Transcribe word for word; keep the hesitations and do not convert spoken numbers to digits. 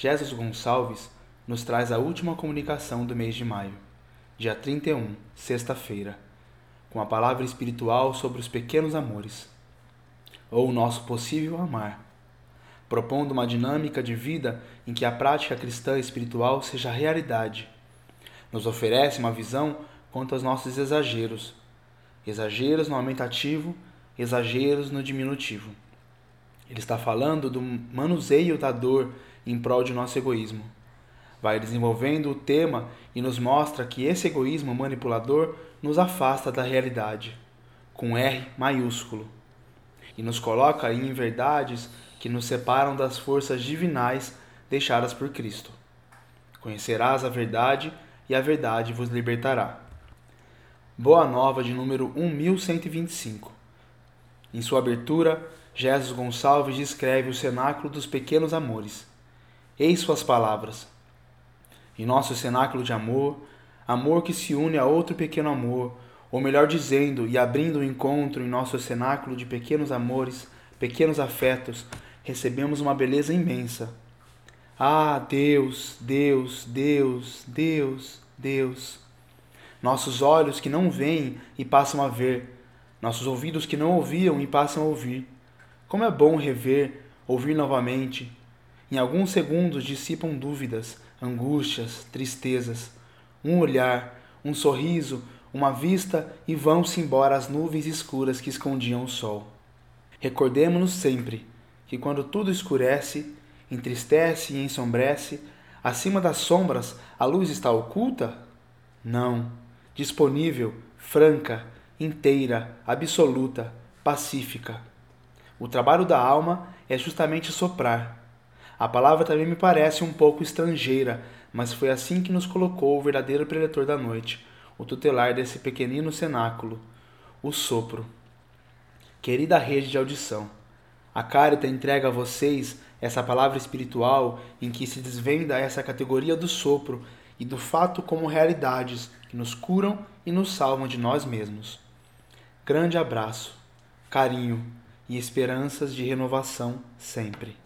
Jesus Gonçalves nos traz a última comunicação do mês de maio, dia trinta e um, sexta-feira, com a palavra espiritual sobre os pequenos amores, ou o nosso possível amar, propondo uma dinâmica de vida em que a prática cristã espiritual seja realidade. Nos oferece uma visão quanto aos nossos exageros, exageros no aumentativo, exageros no diminutivo. Ele está falando do manuseio da dor em prol de nosso egoísmo. Vai desenvolvendo o tema e nos mostra que esse egoísmo manipulador nos afasta da realidade, com R maiúsculo, e nos coloca em verdades que nos separam das forças divinais deixadas por Cristo. Conhecerás a verdade e a verdade vos libertará. Boa Nova de número mil cento e vinte e cinco. Em sua abertura, Jesus Gonçalves descreve o cenáculo dos pequenos amores. Eis suas palavras. Em nosso cenáculo de amor, amor que se une a outro pequeno amor, ou melhor dizendo, e abrindo o um encontro em nosso cenáculo de pequenos amores, pequenos afetos, recebemos uma beleza imensa. Ah, Deus, Deus, Deus, Deus, Deus. Nossos olhos que não veem e passam a ver, nossos ouvidos que não ouviam e passam a ouvir. Como é bom rever, ouvir novamente. Em alguns segundos dissipam dúvidas, angústias, tristezas. Um olhar, um sorriso, uma vista e vão-se embora as nuvens escuras que escondiam o sol. Recordemo-nos sempre que quando tudo escurece, entristece e ensombrece, acima das sombras a luz está oculta? Não, disponível, franca, inteira, absoluta, pacífica. O trabalho da alma é justamente soprar. A palavra também me parece um pouco estrangeira, mas foi assim que nos colocou o verdadeiro preletor da noite, o tutelar desse pequenino cenáculo, o sopro. Querida rede de audição, a Cárita entrega a vocês essa palavra espiritual em que se desvenda essa categoria do sopro e do fato como realidades que nos curam e nos salvam de nós mesmos. Grande abraço, carinho e esperanças de renovação sempre.